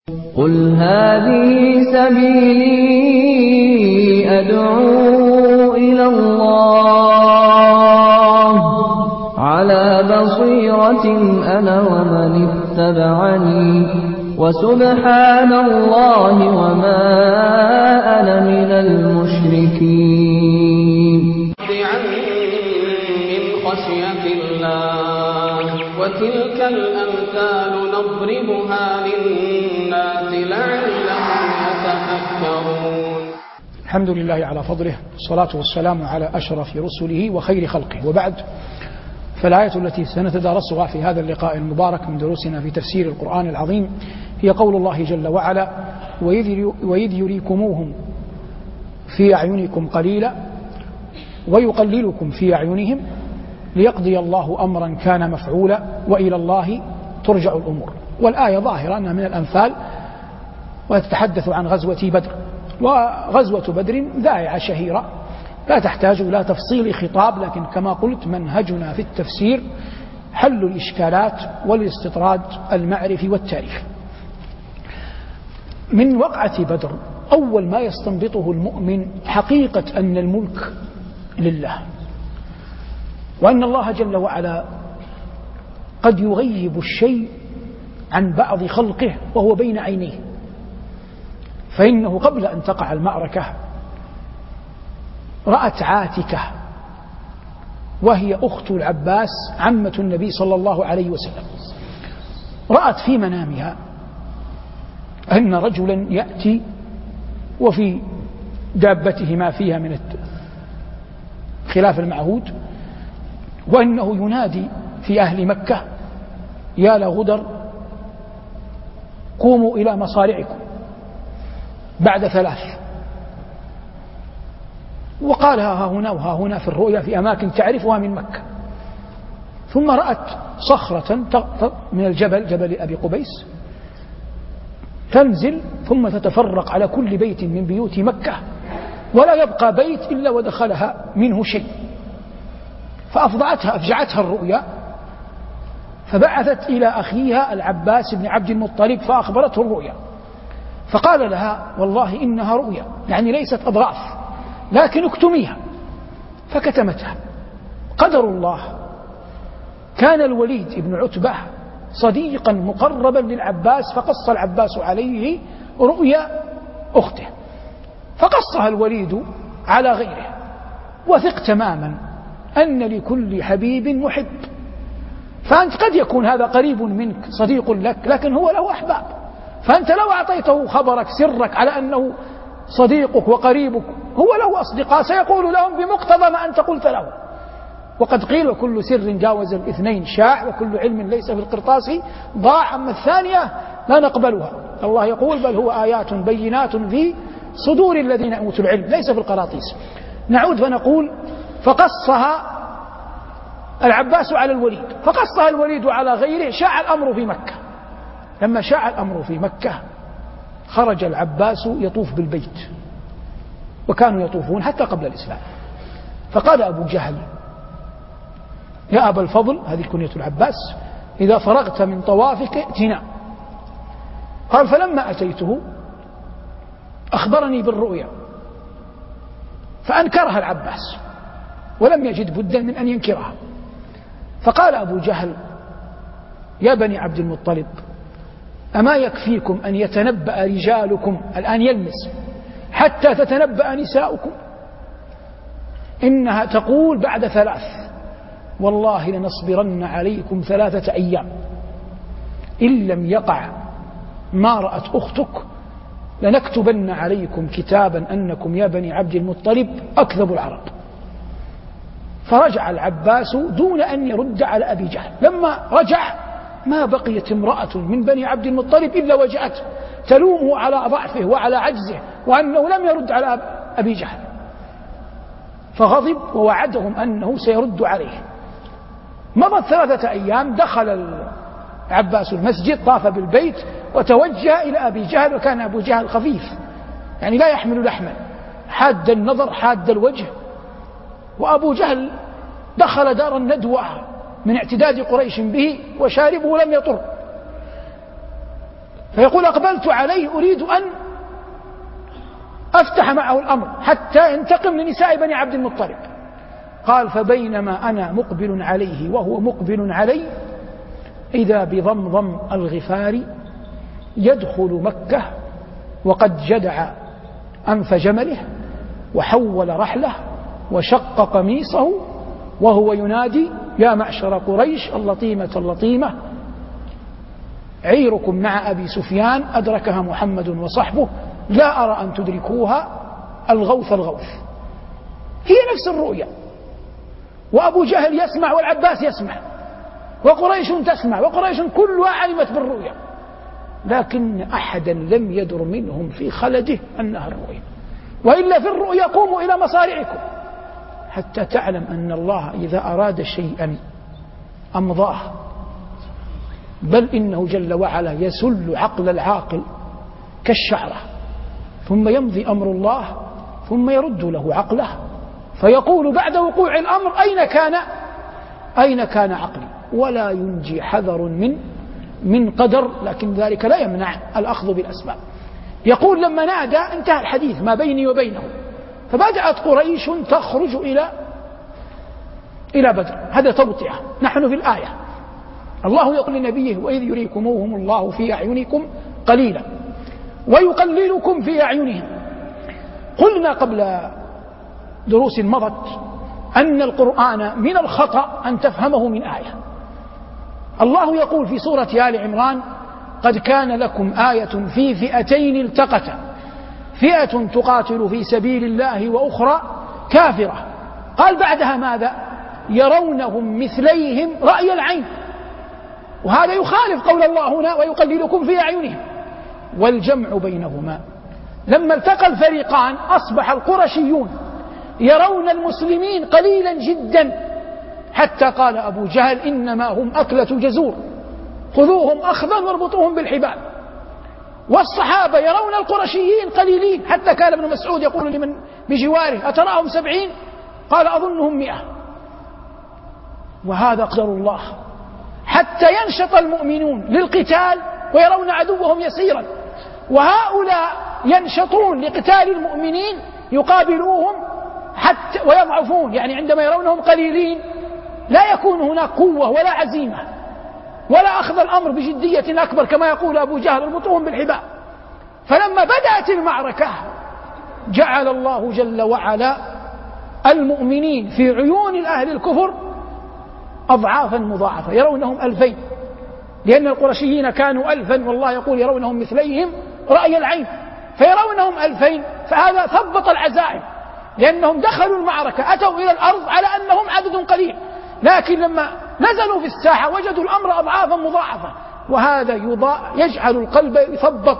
قل هذه سبيلي أدعو إلى الله على بصيرة أنا ومن اتبعني وسبحان الله وما أنا من المشركين. من خشية الله وتلك الأمثال نضربها للناس لعلهم يتفكرون. الحمد لله على فضله، والصلاة والسلام على أشرف رسله وخير خلقه، وبعد، فالآية التي سنتدارسها في هذا اللقاء المبارك من دروسنا في تفسير القرآن العظيم هي قول الله جل وعلا: وإذ يريكموهم في أعينكم قليلا ويقللكم في أعينهم ليقضي الله أمرا كان مفعولا وإلى الله ترجع الأمور. والآية ظاهرة أنها من الأنفال وتتحدث عن غزوة بدر، وغزوة بدر ذائعة شهيرة لا تحتاج إلى تفصيل خطاب، لكن كما قلت منهجنا في التفسير حل الإشكالات والاستطراد المعرفي والتاريخ. من وقعة بدر أول ما يستنبطه المؤمن حقيقة أن الملك لله، وأن الله جل وعلا قد يغيب الشيء عن بعض خلقه وهو بين عينيه. فإنه قبل أن تقع المعركة رأت عاتكة، وهي أخت العباس عمة النبي صلى الله عليه وسلم، رأت في منامها أن رجلا يأتي وفي دابته ما فيها من خلاف المعهود، وأنه ينادي في أهل مكة: يا لغدر قوموا إلى مصارعكم بعد 3. وقالها ها هنا وها هنا في الرؤيا في أماكن تعرفها من مكة. ثم رأت صخرة من الجبل، جبل أبي قبيس، تنزل ثم تتفرق على كل بيت من بيوت مكة، ولا يبقى بيت إلا ودخلها منه شيء. أفجعتها الرؤيا، فبعثت إلى أخيها العباس بن عبد المطلب فأخبرته الرؤيا، فقال لها: والله إنها رؤيا، يعني ليست أضغاث، لكن اكتميها. فكتمتها. قدر الله، كان الوليد بن عتبة صديقا مقربا للعباس، فقص العباس عليه رؤيا أخته، فقصها الوليد على غيره. وثق تماما أن لكل حبيب محب، فأنت قد يكون هذا قريب منك صديق لك، لكن هو له أحباب، فأنت لو أعطيته خبرك سرك على أنه صديقك وقريبك هو له أصدقاء سيقول لهم بمقتضى ما أنت قلت له. وقد قيل: وكل سر جاوز 2 شاع، وكل علم ليس في القرطاس ضاع. أما الثانية لا نقبلها. الله يقول: بل هو آيات بينات في صدور الذين أوتوا العلم، ليس في القراطيس. نعود فنقول: فقصها العباس على الوليد، فقصها الوليد على غيره. شاع الأمر في مكة. لما شاع الأمر في مكة خرج العباس يطوف بالبيت، وكانوا يطوفون حتى قبل الإسلام. فقال أبو جهل: يا أبا الفضل، هذه كنية العباس، إذا فرغت من طوافك ائتنا. قال: فلما أتيته أخبرني بالرؤيا، فأنكرها العباس ولم يجد بدا من أن ينكرها. فقال أبو جهل: يا بني عبد المطلب، أما يكفيكم أن يتنبأ رجالكم، الآن يلمس، حتى تتنبأ نساؤكم؟ إنها تقول بعد 3: والله لنصبرن عليكم 3 أيام، إن لم يقع ما رأت أختك لنكتبن عليكم كتابا أنكم يا بني عبد المطلب أكذب العرب. فرجع العباس دون أن يرد على أبي جهل. لما رجع ما بقيت امرأة من بني عبد المطلب إلا وجاءت تلومه على ضعفه وعلى عجزه، وأنه لم يرد على أبي جهل. فغضب ووعدهم أنه سيرد عليه. مضت 3 أيام، دخل العباس المسجد، طاف بالبيت، وتوجه إلى أبي جهل. وكان أبو جهل خفيف، يعني لا يحمل لحما، حاد النظر حاد الوجه. وأبو جهل دخل دار الندوة من اعتداد قريش به وشاربه لم يطر. فيقول أقبلت عليه أريد أن أفتح معه الأمر حتى ينتقم لنساء بني عبد المطلب. قال فبينما أنا مقبل عليه وهو مقبل علي إذا بضمضم الغفاري يدخل مكة وقد جدع أنف جمله وحول رحله وشق قميصه وهو ينادي يا معشر قريش اللطيمة اللطيمة عيركم مع أبي سفيان أدركها محمد وصحبه لا أرى أن تدركوها الغوث الغوث. هي نفس الرؤيا، وأبو جهل يسمع والعباس يسمع وقريش تسمع وقريش كلها علمت بالرؤيا، لكن أحدا لم يدر منهم في خلده أنها الرؤيا. وإلا في الرؤيا قوموا إلى مصارعكم حتى تعلم أن الله إذا أراد شيئا أمضاه، بل إنه جل وعلا يسل عقل العاقل كالشعرة ثم يمضي أمر الله ثم يرد له عقله فيقول بعد وقوع الأمر أين كان عقلي؟ ولا ينجي حذر من قدر، لكن ذلك لا يمنع الأخذ بالأسباب. يقول لما نادى انتهى الحديث ما بيني وبينه، فبدأت قريش تخرج إلى بدر. هذا توطئة. نحن في الآية الله يقول لنبيه وإذ يريكموهم الله في أعينكم قليلا ويقللكم في أعينهم. قلنا قبل دروس مضت أن القرآن من الخطأ أن تفهمه من آية. الله يقول في سورة آل عمران قد كان لكم آية في فئتين التقتا فئة تقاتل في سبيل الله وأخرى كافرة. قال بعدها ماذا؟ يرونهم مثليهم رأي العين، وهذا يخالف قول الله هنا ويقللكم في أعينهم. والجمع بينهما لما التقى الفريقان أصبح القرشيون يرون المسلمين قليلا جدا، حتى قال أبو جهل إنما هم أكلة جزور خذوهم أخذا واربطوهم بالحبال. والصحابة يرون القرشيين قليلين، حتى كان ابن مسعود يقول لمن بجواره أتراهم 70؟ قال أظنهم 100. وهذا قدر الله، حتى ينشط المؤمنون للقتال ويرون عدوهم يسيرا، وهؤلاء ينشطون لقتال المؤمنين يقابلوهم حتى ويضعفون، يعني عندما يرونهم قليلين لا يكون هناك قوة ولا عزيمة ولا أخذ الأمر بجدية أكبر كما يقول أبو جهل اربطوهم بالحبال. فلما بدأت المعركة جعل الله جل وعلا المؤمنين في عيون أهل الكفر أضعافا مضاعفة، يرونهم 2000، لأن القرشيين كانوا 1000 والله يقول يرونهم مثليهم رأي العين، فيرونهم 2000. فهذا ثبط العزائم، لأنهم دخلوا المعركة أتوا إلى الأرض على أنهم عدد قليل، لكن لما نزلوا في الساحة وجدوا الأمر أضعافا مضاعفة، وهذا يجعل القلب يثبط،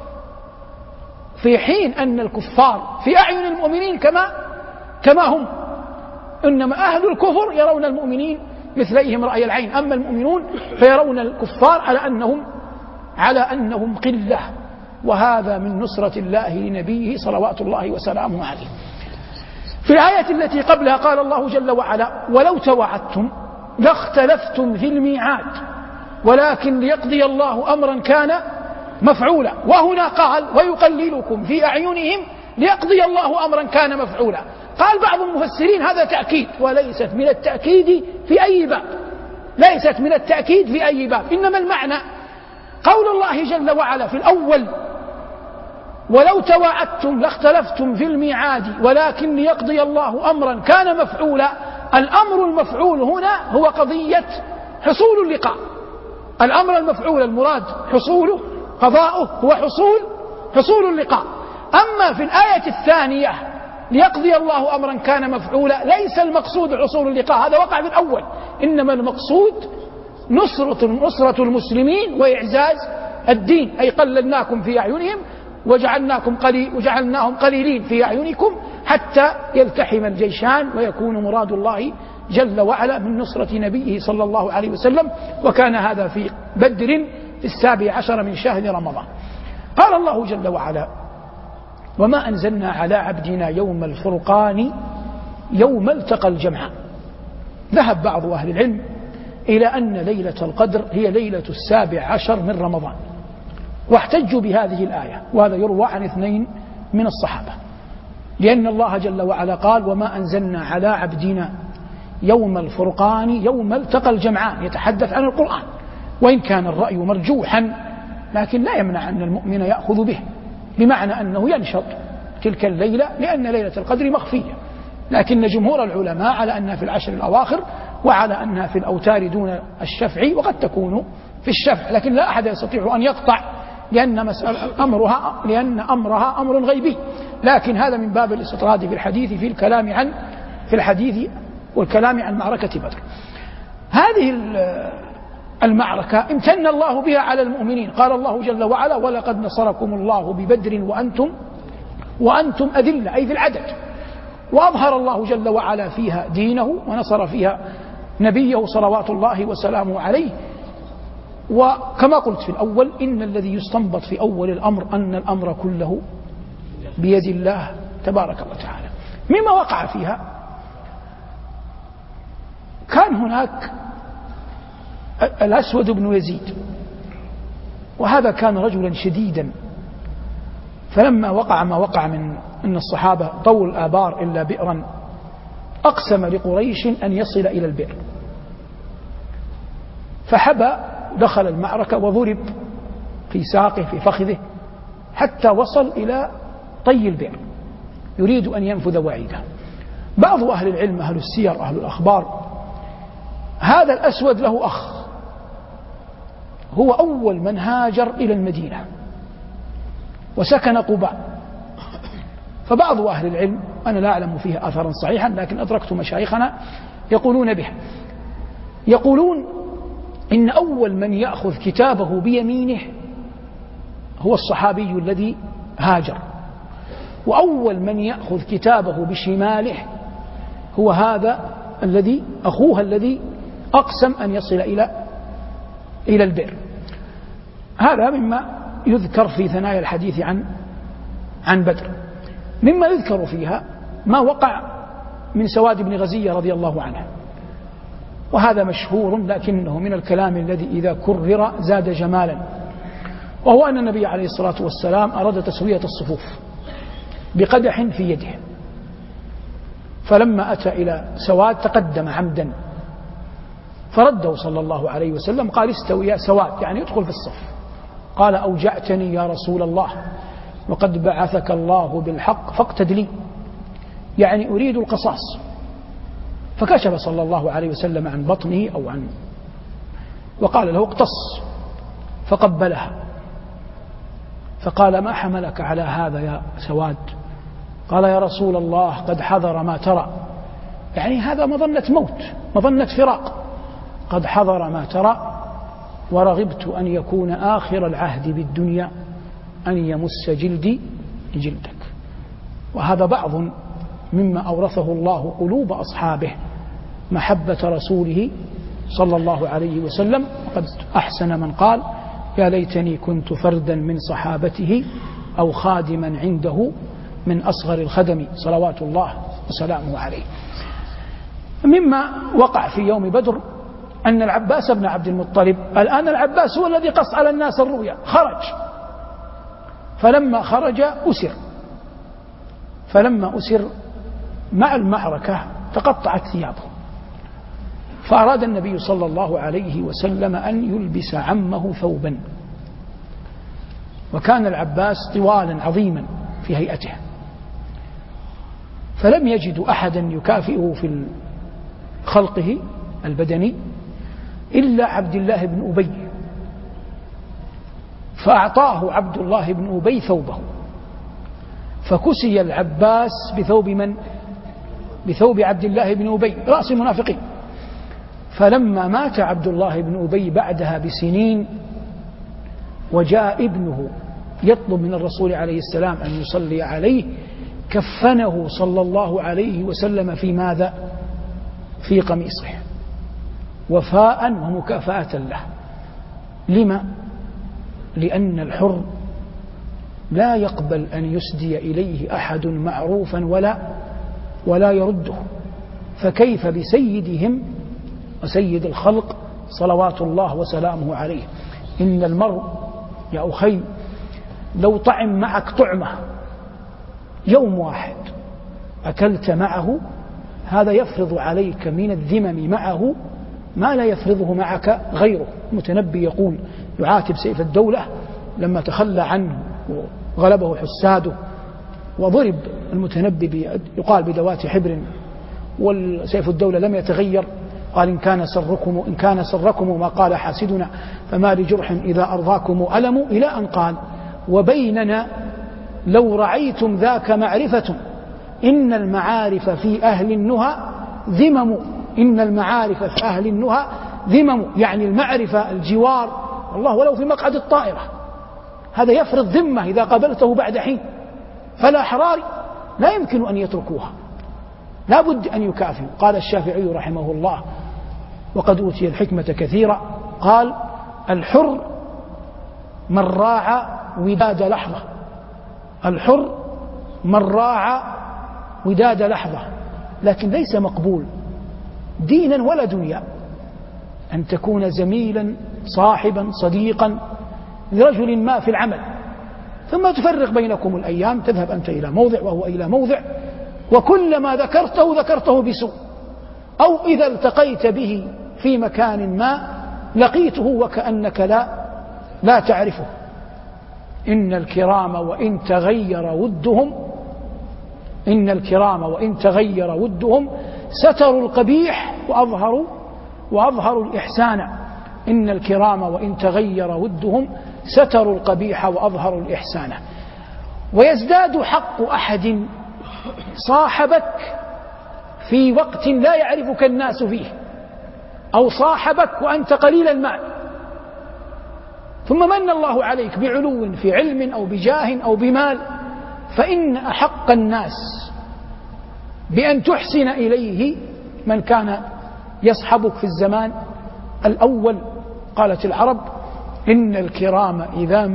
في حين أن الكفار في أعين المؤمنين كما هم، إنما أهل الكفر يرون المؤمنين مثليهم رأي العين، أما المؤمنون فيرون الكفار على أنهم قلة. وهذا من نصرة الله لنبيه صلوات الله وسلامه عليه. في الآية التي قبلها قال الله جل وعلا ولو تواعدتم لاختلفتم في الميعاد ولكن ليقضي الله أمرا كان مفعولا. وهنا قال ويقللكم في أعينهم ليقضي الله أمرا كان مفعولا. قال بعض المفسرين هذا تأكيد، وليست من التأكيد في أي باب، ليست من التأكيد في أي باب، إنما المعنى قول الله جل وعلا في الأول ولو تواعدتم لاختلفتم في الميعاد ولكن ليقضي الله أمرا كان مفعولا. الأمر المفعول هنا هو قضية حصول اللقاء، الأمر المفعول المراد حصوله قضاؤه هو حصول اللقاء. أما في الآية الثانية ليقضي الله أمرا كان مفعولا ليس المقصود حصول اللقاء، هذا وقع في الأول، إنما المقصود نصرة المسلمين وإعزاز الدين، أي قللناكم في أعينهم وجعلناهم قليلين في أعينكم حتى يلتحم الجيشان ويكون مراد الله جل وعلا من نصرة نبيه صلى الله عليه وسلم. وكان هذا في بدر في 17 من شهر رمضان. قال الله جل وعلا وما أنزلنا على عبدنا يوم الفرقان يوم التقى الجمعان. ذهب بعض أهل العلم إلى أن ليلة القدر هي ليلة 17 من رمضان، واحتجوا بهذه الآية، وهذا يروى عن 2 من الصحابة، لأن الله جل وعلا قال: وما أنزلنا على عبدنا يوم الفرقان يوم التقى الجمعان، يتحدث عن القرآن، وإن كان الرأي مرجوحا لكن لا يمنع أن المؤمن يأخذ به، بمعنى أنه ينشط تلك الليلة لأن ليلة القدر مخفية، لكن جمهور العلماء على أنها في العشر الأواخر، وعلى أنها في الأوتار دون الشفع، وقد تكون في الشفع، لكن لا أحد يستطيع أن يقطع لأن أمرها أمر غيبي، لكن هذا من باب الاستطراد في الحديث في الحديث والكلام عن معركة بدر. هذه المعركة امتن الله بها على المؤمنين، قال الله جل وعلا: ولقد نصركم الله ببدر وأنتم أذلة، أي في العدد، وأظهر الله جل وعلا فيها دينه، ونصر فيها نبيه صلوات الله وسلامه عليه. وكما قلت في الأول، إن الذي يستنبط في أول الأمر أن الأمر كله بيد الله تبارك وتعالى. مما وقع فيها، كان هناك الأسود بن يزيد، وهذا كان رجلا شديدا، فلما وقع ما وقع من أن الصحابة طول الآبار إلا بئرا، أقسم لقريش أن يصل إلى البئر، فحبى، دخل المعركة وضرب في ساقه في فخذه حتى وصل إلى طي البئر، يريد أن ينفذ وعيده. بعض أهل العلم، أهل السير، أهل الأخبار، هذا الأسود له أخ هو أول من هاجر إلى المدينة وسكن قباء، فبعض أهل العلم، أنا لا أعلم فيها أثرا صحيحا لكن أدركت مشايخنا يقولون به، يقولون إن أول من يأخذ كتابه بيمينه هو الصحابي الذي هاجر، وأول من يأخذ كتابه بشماله هو هذا الذي أخوه الذي أقسم أن يصل إلى البئر. هذا مما يذكر في ثنايا الحديث عن بدر. مما يذكر فيها ما وقع من سواد بن غزية رضي الله عنه، وهذا مشهور لكنه من الكلام الذي إذا كرر زاد جمالا، وهو أن النبي عليه الصلاة والسلام أراد تسوية الصفوف بقدح في يده، فلما أتى إلى سواد تقدم عمدا فرده صلى الله عليه وسلم، قال: استوي يا سواد، يعني ادخل في الصف. قال: أوجعتني يا رسول الله، وقد بعثك الله بالحق فاقتد لي، يعني أريد القصاص. فكشف صلى الله عليه وسلم عن بطنه وقال له: اقتص، فقبلها، فقال: ما حملك على هذا يا سواد؟ قال: يا رسول الله قد حضر ما ترى، يعني هذا مظنة موت، مظنة فراق، قد حضر ما ترى، ورغبت أن يكون آخر العهد بالدنيا أن يمس جلدي جلدك. وهذا بعض مما أورثه الله قلوب أصحابه محبة رسوله صلى الله عليه وسلم. وقد أحسن من قال: يا ليتني كنت فردا من صحابته أو خادما عنده من أصغر الخدم، صلوات الله وسلامه عليه. مما وقع في يوم بدر أن العباس بن عبد المطلب، الآن العباس هو الذي قص على الناس الرؤيا، خرج، فلما خرج فلما أسر مع المعركة تقطعت ثيابه، فأراد النبي صلى الله عليه وسلم أن يلبس عمه ثوبا، وكان العباس طوالا عظيما في هيئته، فلم يجدوا أحدا يكافئه في خلقه البدني إلا عبد الله بن أبي، فأعطاه عبد الله بن أبي ثوبه، فكسي العباس بثوب من؟ بثوب عبد الله بن أبي رأس المنافقين. فلما مات عبد الله بن أبي بعدها بسنين، وجاء ابنه يطلب من الرسول عليه السلام أن يصلي عليه، كفنه صلى الله عليه وسلم في ماذا؟ في قميصه، وفاء ومكافأة له. لما؟ لأن الحر لا يقبل أن يسدي إليه أحد معروفا ولا يرده، فكيف بسيدهم وسيد الخلق صلوات الله وسلامه عليه؟ إن المرء يا أخي لو طعم معك طعمة يوم واحد أكلت معه، هذا يفرض عليك من الذمم معه ما لا يفرضه معك غيره. المتنبي يقول يعاتب سيف الدولة لما تخلى عنه وغلبه حساده وضرب المتنبي يقال بدوات حبر، والسيف الدولة لم يتغير، قال إن كان سركم ما قال حاسدنا فما لجرح إذا أرضاكم ألم، إلى أن قال وبيننا لو رعيتم ذاك معرفة إن المعارف في أهل النهى ذمم. إن المعارف في أهل النهى ذمم، يعني المعرفة الجوار والله ولو في مقعد الطائرة، هذا يفرض ذمة إذا قابلته بعد حين، فالأحرار لا يمكن أن يتركوها، لا بد أن يكافئوا. قال الشافعي رحمه الله وقد أوتي الحكمة كثيرا، قال الحر من راعى وداد لحظة، الحر من راعى وداد لحظة، لكن ليس مقبول دينا ولا دنيا أن تكون زميلا صاحبا صديقا لرجل ما في العمل ثم تفرق بينكم الأيام، تذهب أنت إلى موضع وهو إلى موضع، وكلما ذكرته بسوء، أو إذا التقيت به في مكان ما لقيته وكأنك لا تعرفه. إن الكرام وإن تغير ودهم ستروا القبيح وأظهروا الإحسان. إن الكرام وإن تغير ودهم ستروا القبيح وأظهروا الإحسان. ويزداد حق أحد صاحبك في وقت لا يعرفك الناس فيه، أو صاحبك وأنت قليل المال، ثم من الله عليك بعلو في علم أو بجاه أو بمال، فإن أحق الناس بأن تحسن إليه من كان يصحبك في الزمان الأول. قالت العرب إن الكرام إذا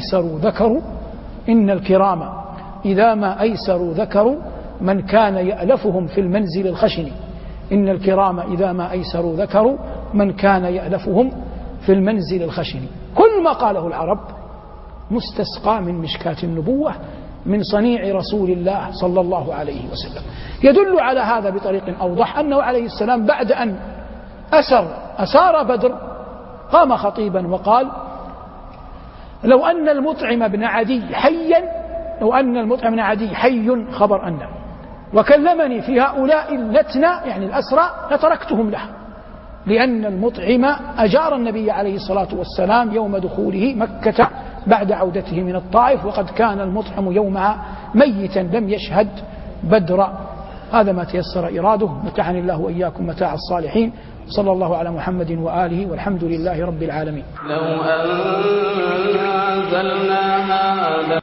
ما أيسروا ذكروا من كان يألفهم في المنزل الخشن. إن الكرام إذا ما أيسروا ذكروا من كان يألفهم في المنزل الخشن. كل ما قاله العرب مستسقى من مشكاة النبوة من صنيع رسول الله صلى الله عليه وسلم. يدل على هذا بطريق أوضح أنه عليه السلام بعد أن أسار بدر قام خطيبا وقال لو أن المطعم بن عدي حي خبر أنه وكلمني في هؤلاء اللتنى يعني الأسرى لتركتهم له، لأن المطعم أجار النبي عليه الصلاة والسلام يوم دخوله مكة بعد عودته من الطائف، وقد كان المطعم يومها ميتا لم يشهد بدرا. هذا ما تيسر إراده. متعني الله وإياكم متاع الصالحين. صلى الله على محمد وآله والحمد لله رب العالمين. لو أنزلنا هذا